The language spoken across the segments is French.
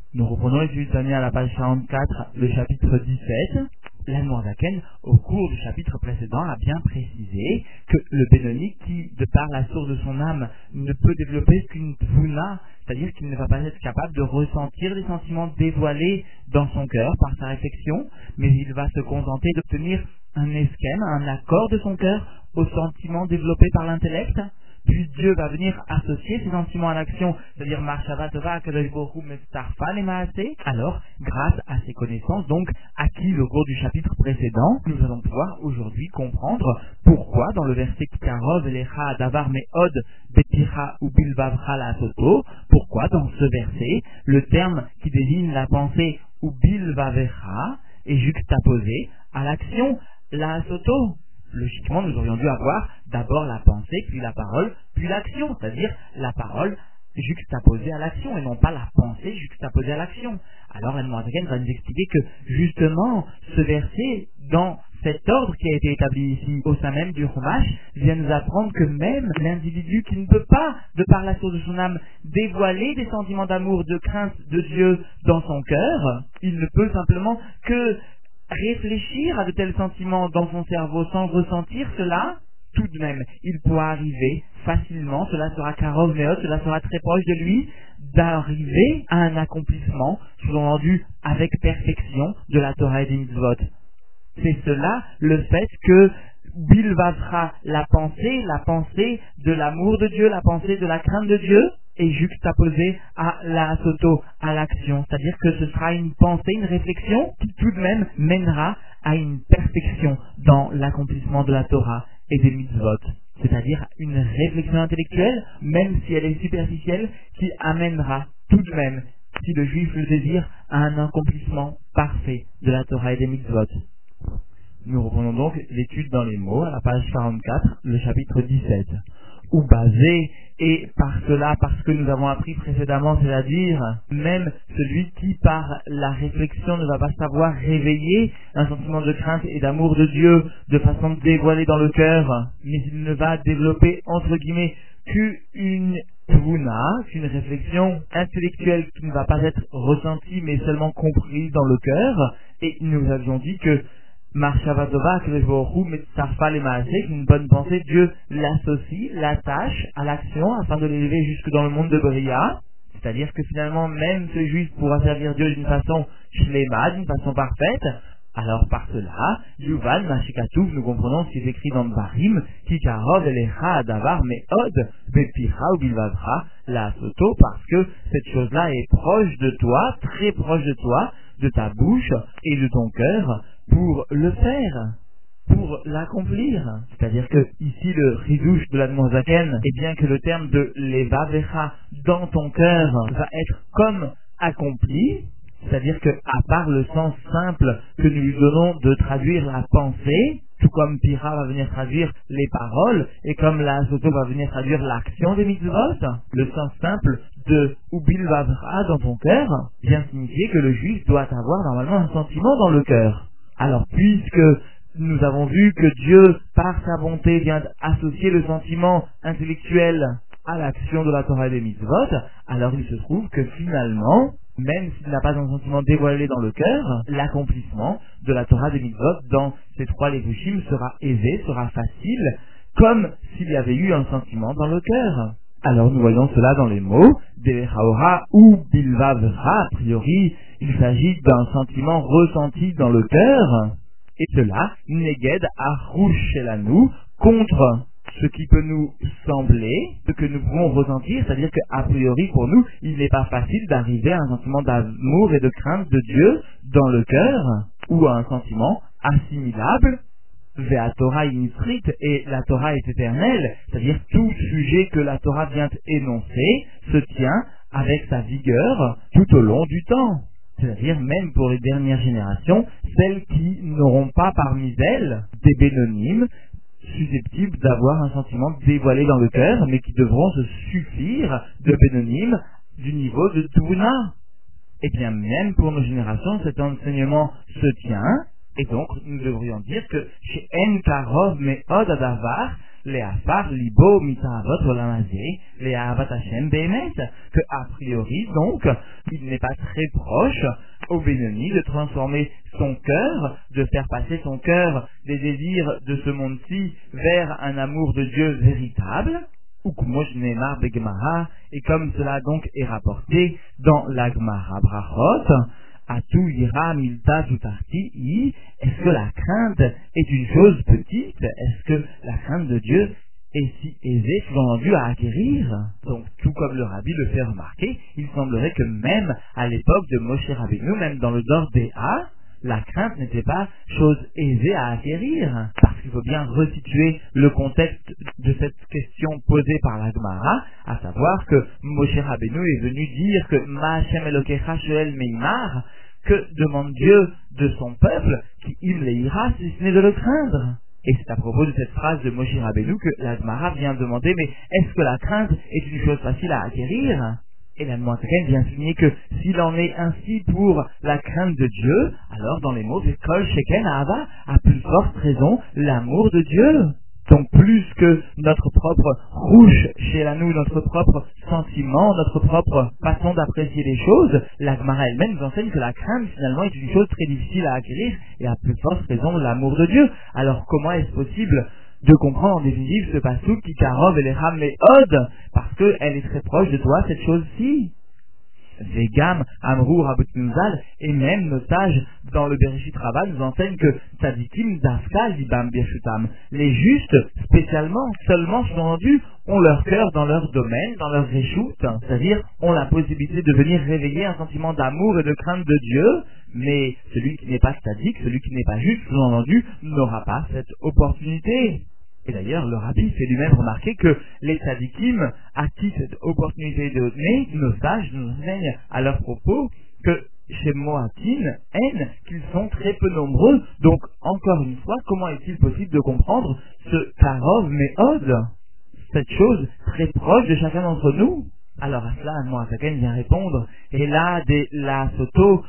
Nous reprenons l'étude donnée à la page 44, le chapitre 17. L'Admorazaken, au cours du chapitre précédent, a bien précisé que le Benoni, qui, de par la source de son âme, ne peut développer qu'une tvuna, c'est-à-dire qu'il ne va pas être capable de ressentir des sentiments dévoilés dans son cœur par sa réflexion, mais il va se contenter d'obtenir un esquème, un accord de son cœur aux sentiments développés par l'intellect. Puis Dieu va venir associer ces sentiments à l'action, c'est-à-dire Marshava Tova Kadosh Baruch Hu Metzarfa les Maaseh. Alors, grâce à ces connaissances, donc acquises au cours du chapitre précédent, nous allons pouvoir aujourd'hui comprendre pourquoi dans le verset Kikarov Elecha Davar Meod Betira ou Bilvavra la Soto, pourquoi dans ce verset le terme qui désigne la pensée ou Bilvavera est juxtaposé à l'action la Soto. Logiquement, nous aurions dû avoir d'abord la pensée, puis la parole, puis l'action, c'est-à-dire la parole juxtaposée à l'action, et non pas la pensée juxtaposée à l'action. Alors, l'Admorazaken va nous expliquer que, justement, ce verset, dans cet ordre qui a été établi ici, au sein même du Chumash, vient nous apprendre que même l'individu qui ne peut pas, de par la source de son âme, dévoiler des sentiments d'amour, de crainte de Dieu dans son cœur, il ne peut simplement que réfléchir à de tels sentiments dans son cerveau sans ressentir cela, tout de même, il pourra arriver facilement, cela sera karov meot, cela sera très proche de lui, d'arriver à un accomplissement, sous-entendu avec perfection, de la Torah et des mitzvot. C'est cela, le fait que bilvavra la pensée de l'amour de Dieu, la pensée de la crainte de Dieu, est juxtaposée à la soto, à l'action. C'est-à-dire que ce sera une pensée, une réflexion qui tout de même mènera à une perfection dans l'accomplissement de la Torah et des mitzvot. C'est-à-dire une réflexion intellectuelle, même si elle est superficielle, qui amènera tout de même, si le juif le désire, à un accomplissement parfait de la Torah et des mitzvot. Nous reprenons donc l'étude dans les mots à la page 44, le chapitre 17. Ou basé, et par cela, parce que nous avons appris précédemment, c'est-à-dire même celui qui par la réflexion ne va pas savoir réveiller un sentiment de crainte et d'amour de Dieu de façon dévoilée dans le cœur, mais il ne va développer entre guillemets qu'une tvuna, qu'une réflexion intellectuelle qui ne va pas être ressentie mais seulement comprise dans le cœur. Et nous avions dit que Marshavadova, que Metzarfa les Maaseh, qu'une bonne pensée, Dieu l'associe, l'attache à l'action afin de l'élever jusque dans le monde de Bria. C'est-à-dire que finalement, même ce juif pourra servir Dieu d'une façon shlema, d'une façon parfaite. Alors par cela, Yuvan, Mashikatouv, nous comprenons ce qui est écrit dans le Barim, Kikarov, Elecha, Davar, Meod, Bepira ou Bilvavra, la Soto, parce que cette chose-là est proche de toi, très proche de toi, de ta bouche et de ton cœur, pour le faire, pour l'accomplir. C'est-à-dire que ici le ridouche de l'Admorazaken est bien que le terme de levavecha dans ton cœur va être comme accompli, c'est-à-dire que à part le sens simple que nous lui donnons de traduire la pensée, tout comme Pira va venir traduire les paroles, et comme la Soto va venir traduire l'action des mitzvot, le sens simple de Ubil Vavra dans ton cœur vient signifier que le juif doit avoir normalement un sentiment dans le cœur. Alors, puisque nous avons vu que Dieu, par sa bonté, vient associer le sentiment intellectuel à l'action de la Torah et des mitzvot, alors il se trouve que finalement, même s'il n'a pas un sentiment dévoilé dans le cœur, l'accomplissement de la Torah des mitzvot dans ces trois levushim sera aisé, sera facile, comme s'il y avait eu un sentiment dans le cœur. Alors nous voyons cela dans les mots, Delechaora ou Bilvavra, a priori, il s'agit d'un sentiment ressenti dans le cœur, et cela, Neged Arouch Shelanu, contre ce qui peut nous sembler, ce que nous pouvons ressentir, c'est-à-dire qu'a priori pour nous, il n'est pas facile d'arriver à un sentiment d'amour et de crainte de Dieu dans le cœur, ou à un sentiment assimilable, Vea Torah initrit, et la Torah est éternelle, c'est-à-dire tout sujet que la Torah vient énoncer se tient avec sa vigueur tout au long du temps. C'est-à-dire même pour les dernières générations, celles qui n'auront pas parmi elles des bénonymes susceptibles d'avoir un sentiment dévoilé dans le cœur, mais qui devront se suffire de bénonymes du niveau de Tvuna. Et bien même pour nos générations, cet enseignement se tient, et donc nous devrions dire que chez En Karov Meod Adavar, les afar libo mitaavot olamazé, les ahavat Hashem behemet, que a priori donc il n'est pas très proche au Benoni de transformer son cœur, de faire passer son cœur des désirs de ce monde-ci vers un amour de Dieu véritable, ou Kumosh Neemar Begemara, et comme cela donc est rapporté dans la Gemara Brachot, Atu Ira Milta Zutarti I, est-ce que la crainte est une chose petite? Est-ce que la crainte de Dieu est si aisée, sous-entendu, à acquérir? Donc, tout comme le Rabbi le fait remarquer, il semblerait que même à l'époque de Moshe Rabbeinu, même dans le Dor Béa, la crainte n'était pas chose aisée à acquérir. Parce qu'il faut bien resituer le contexte de cette question posée par la Gemara, à savoir que Moshe Rabbeinu est venu dire que Ma Hashem Elokecha Shoel Meimar, que demande Dieu de son peuple, qui im le ira, si ce n'est de le craindre. Et c'est à propos de cette phrase de Moshe Rabbeinu que la Gemara vient demander, mais est-ce que la crainte est une chose facile à acquérir? Et la Moanteken vient souligner que s'il en est ainsi pour la crainte de Dieu, alors dans les mots de Kol Sheken Ahava, à plus forte raison, l'amour de Dieu. Donc plus que notre propre rouge chez la nous, notre propre sentiment, notre propre façon d'apprécier les choses, la Gemara elle-même nous enseigne que la crainte finalement est une chose très difficile à acquérir et à plus forte raison l'amour de Dieu. Alors comment est-ce possible de comprendre en définitive ce passouk qui karov et les ram et od, parce qu'elle est très proche de toi, cette chose-ci. Vegam, Amrou, Rabotnuzal, et même nos sages dans le Bereshit Rabbah nous enseignent que Tzadikim, Dafka, Libam, Birchutam, les justes, spécialement, seulement, sous-entendu, ont leur cœur dans leur domaine, dans leur réchoute, c'est-à-dire ont la possibilité de venir réveiller un sentiment d'amour et de crainte de Dieu, mais celui qui n'est pas tzadik, celui qui n'est pas juste, sous-entendu, n'aura pas cette opportunité. Et d'ailleurs, le Rabbi fait lui-même remarquer que les tzadikim, à qui cette opportunité est donnée, nos sages nous enseignent à leur propos que chez Moatin, qu'ils sont très peu nombreux. Donc, encore une fois, comment est-il possible de comprendre ce karov me'od, cette chose très proche de chacun d'entre nous? Alors à cela, Moaten vient répondre, et là, la soto,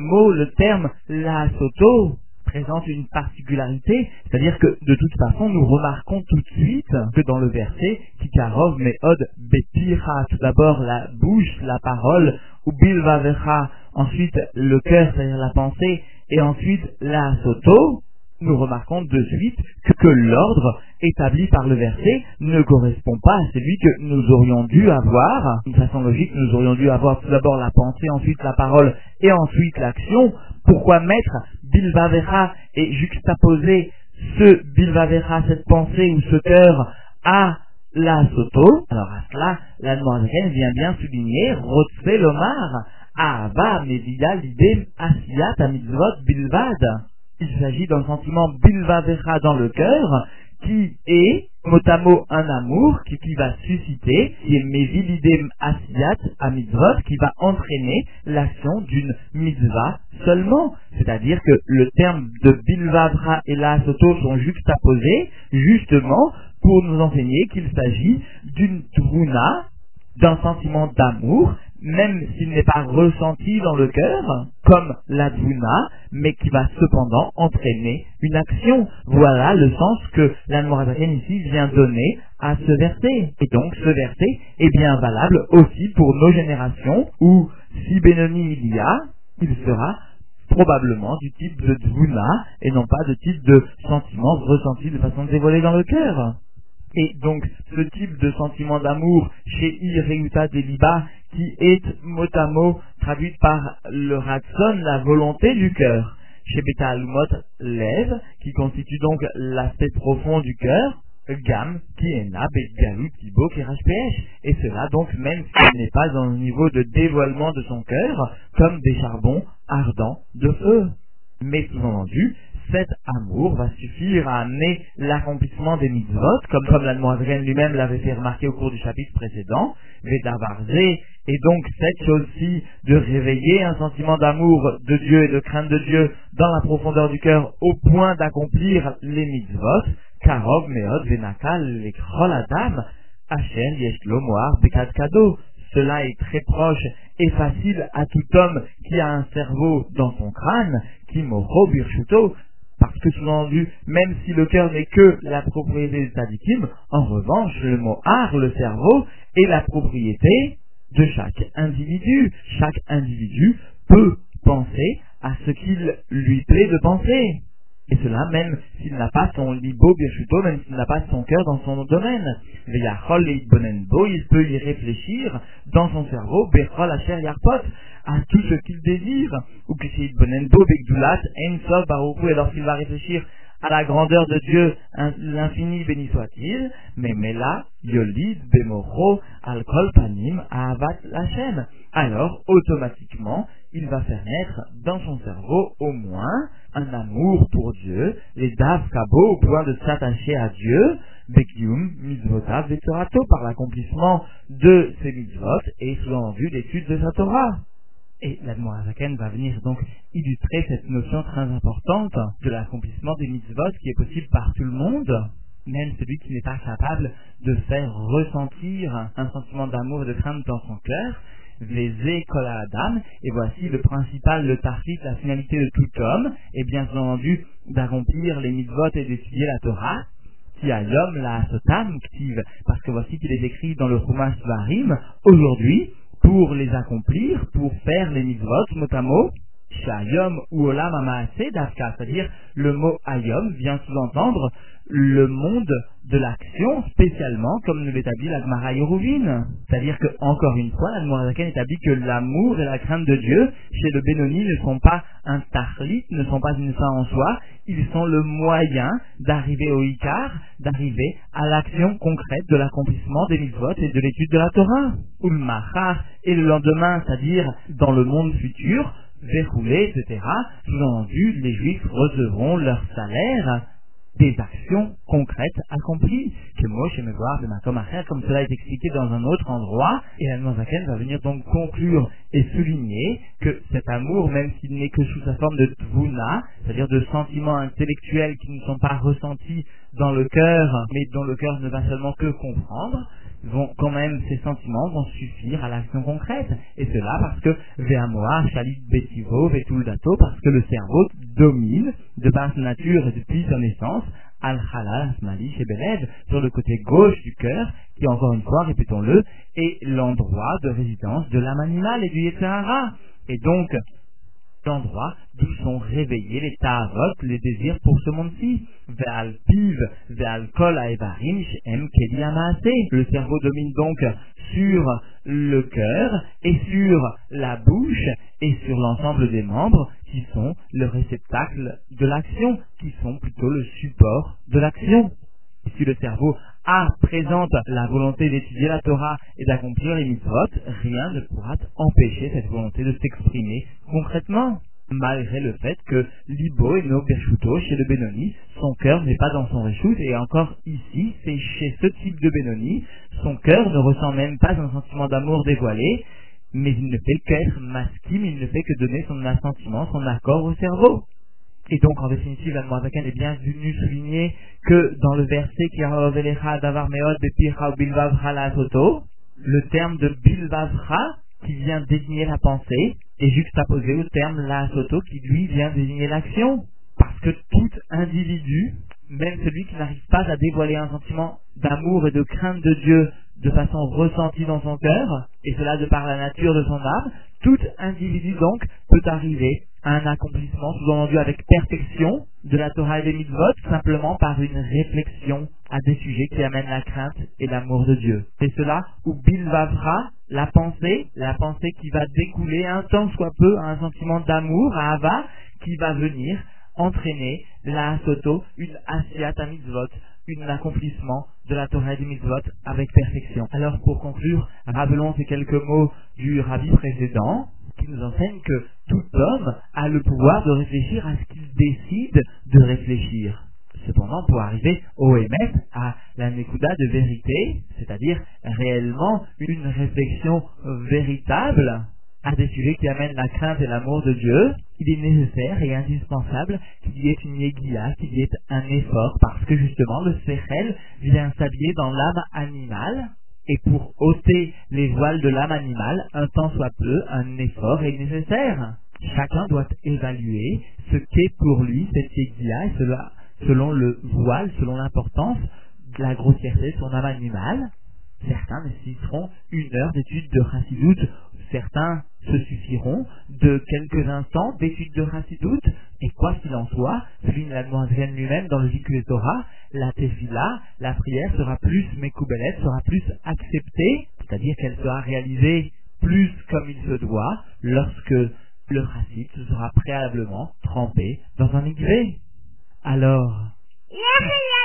le terme la soto, présente une particularité, c'est-à-dire que de toute façon nous remarquons tout de suite que dans le verset Kikarov Me'od Bepira, tout d'abord la bouche, la parole, ou Bilvavecha, ensuite le cœur, c'est-à-dire la pensée, et ensuite la soto, nous remarquons de suite que l'ordre établi par le verset ne correspond pas à celui que nous aurions dû avoir. D'une façon logique, nous aurions dû avoir tout d'abord la pensée, ensuite la parole et ensuite l'action. Pourquoi mettre Bilvavera et juxtaposer ce Bilvavera, cette pensée ou ce cœur à la soto? Alors à cela, la Noirzaken vient bien souligner Rotse Lomar Ahava Media Lidem Asiyat Amitzvot Bilvad. Il s'agit d'un sentiment bilvavera dans le cœur, qui est, mot à mot, un amour qui va susciter, qui est mevilidem asiyat à mitzvot, qui va entraîner l'action d'une mitzvah seulement. C'est-à-dire que le terme de bilvavra et la soto sont juxtaposés, justement, pour nous enseigner qu'il s'agit d'une tvuna, d'un sentiment d'amour, même s'il n'est pas ressenti dans le cœur, comme la dvuna, mais qui va cependant entraîner une action. Voilà le sens que la Noirzaken ici vient donner à ce verset. Et donc ce verset est bien valable aussi pour nos générations, où si Benoni il y a, il sera probablement du type de dvuna, et non pas de type de sentiment ressenti de façon dévoilée dans le cœur. Et donc, ce type de sentiment d'amour chez Ireuta Deliba, qui est mot à mot traduite par le ratson, la volonté du cœur. Chez Beta Alumot, lève, qui constitue donc l'aspect profond du cœur, Gam, qui est na, Betgalut, Tibo, Kerashpesh. Et cela donc, même s'il n'est pas dans le niveau de dévoilement de son cœur, comme des charbons ardents de feu. Mais sous-entendu, cet amour va suffire à amener l'accomplissement des mitzvot, comme la Noirzaken lui-même l'avait fait remarquer au cours du chapitre précédent, Vedavarze, et donc cette chose-ci de réveiller un sentiment d'amour de Dieu et de crainte de Dieu dans la profondeur du cœur au point d'accomplir les mitzvot, Karov, Meod, Venakal, Lekrol Adam, Hachem, Yeshlo, Moar, Bekat Kado. Cela est très proche et facile à tout homme qui a un cerveau dans son crâne, qui Moro Birchuto, Parce que sous-entendu, même si le cœur n'est que la propriété des tzadikim, en revanche, le mot ar, le cerveau, est la propriété de chaque individu. Chaque individu peut penser à ce qu'il lui plaît de penser. Et cela même s'il n'a pas son libo birchuto, même s'il n'a pas son cœur dans son domaine. Veyachol leitbonenbo, il peut y réfléchir dans son cerveau, bechol asher yarpot, à tout ce qu'il désire. Ou que c'est itbonenbo begdulat en sof baruchu, et lorsqu'il va réfléchir à la grandeur de Dieu, l'infini béni soit-il, mais mela yolid bemoro al kol panim ahavat Hashem. Alors, automatiquement, il va faire naître dans son cerveau au moins un amour pour Dieu, les dav kabo au point de s'attacher à Dieu, bekium mitzvotav vetorato, par l'accomplissement de ses mitzvot et sous-entendu l'étude de sa Torah. Et l'Admorazaken va venir donc illustrer cette notion très importante de l'accomplissement des mitzvot qui est possible par tout le monde, même celui qui n'est pas capable de faire ressentir un sentiment d'amour et de crainte dans son cœur. Vézé kol adam, et voici le principal, le tarfit, la finalité de tout homme, et bien entendu d'accomplir les mitzvot et d'étudier la Torah, qui a l'homme la sotam ktiv, parce que voici qu'il est écrit dans le Chumash Dvarim, aujourd'hui, pour les accomplir, pour faire les mitzvot, mot à mot, shayom ou olam hamaaseh dafka, c'est-à-dire le mot ayom vient sous-entendre le monde de l'action, spécialement comme nous l'établit la Gemara Yeruvin. C'est-à-dire que, encore une fois, la Admorazaken établit que l'amour et la crainte de Dieu, chez le Benoni, ne sont pas un tarlit, ne sont pas une fin en soi, ils sont le moyen d'arriver au Ikar, d'arriver à l'action concrète de l'accomplissement des mitzvot et de l'étude de la Torah. Ou le Machar, et le lendemain, c'est-à-dire dans le monde futur, verroulé, etc. Sous-entendu, les Juifs recevront leur salaire des actions concrètes accomplies, que Moshe me voir de Makom Acher, comme cela est expliqué dans un autre endroit, et la Zaken va venir donc conclure et souligner que cet amour, même s'il n'est que sous sa forme de tvuna, c'est-à-dire de sentiments intellectuels qui ne sont pas ressentis dans le cœur, mais dont le cœur ne va seulement que comprendre, quand même ces sentiments vont suffire à l'action concrète. Et cela parce que Ve'amoa, Shalit Betivo, Vetul Dato, parce que le cerveau domine, de par sa nature et depuis sa naissance, Al-Halal, Asmali, Shebelev, sur le côté gauche du cœur, qui encore une fois, répétons-le, est l'endroit de résidence de l'âme animale et du Yetzirah. Et donc, l'endroit d'où sont réveillés les ta'avot, les désirs pour ce monde-ci. Ve'al piv, ve'al kol ha'evarim she'em keli ha'maaseh. Le cerveau domine donc sur le cœur et sur la bouche et sur l'ensemble des membres qui sont le réceptacle de l'action, qui sont plutôt le support de l'action. Si le cerveau présente la volonté d'étudier la Torah et d'accomplir les mitzvot, rien ne pourra empêcher cette volonté de s'exprimer concrètement. Malgré le fait que Libo et No Bershuto, chez le Benoni, son cœur n'est pas dans son Reshut, et encore ici, c'est chez ce type de Benoni, son cœur ne ressent même pas un sentiment d'amour dévoilé, mais il ne fait qu'être maskim, il ne fait que donner son assentiment, son accord au cerveau. Et donc, en définitive, l'Admorazaken est bien venu souligner que dans le verset qui a Velecha Davar Meod Bepircha Bilvavra La Soto, le terme de Bilvavra, qui vient désigner la pensée, est juxtaposé au terme La Soto, qui lui vient désigner l'action. Parce que tout individu, même celui qui n'arrive pas à dévoiler un sentiment d'amour et de crainte de Dieu de façon ressentie dans son cœur, et cela de par la nature de son âme, tout individu donc peut arriver à un accomplissement sous-entendu avec perfection de la Torah et des mitzvot, simplement par une réflexion à des sujets qui amènent la crainte et l'amour de Dieu. C'est cela où Bilvavra, la pensée qui va découler un tant soit peu à un sentiment d'amour, à Hava, qui va venir entraîner la Soto, une Asiyat mitzvot, un accomplissement de la Torah et des mitzvot avec perfection. Alors pour conclure, rappelons ces quelques mots du Rabbi précédent, qui nous enseigne que tout homme a le pouvoir de réfléchir à ce qu'il décide de réfléchir. Cependant, pour arriver au Emet, à la Nekuda de vérité, c'est-à-dire réellement une réflexion véritable à des sujets qui amènent la crainte et l'amour de Dieu, il est nécessaire et indispensable qu'il y ait une yegia, qu'il y ait un effort, parce que justement le Sechel vient s'habiller dans l'âme animale, et pour ôter les voiles de l'âme animale, un tant soit peu, un effort est nécessaire. Chacun doit évaluer ce qu'est pour lui cette Yedia, et cela selon le voile, selon l'importance de la grossièreté de son âme animale. Certains nécessiteront 1 heure d'étude de Chassidut, certains se suffiront de quelques instants d'étude de Chassidut, et quoi qu'il en soit, souligne l'Admorazaken lui-même dans le Zikut Torah, la tefila, la prière sera plus mekoubelet, sera plus acceptée, c'est-à-dire qu'elle sera réalisée plus comme il se doit lorsque le chassid sera préalablement trempé dans un mikvé. Alors,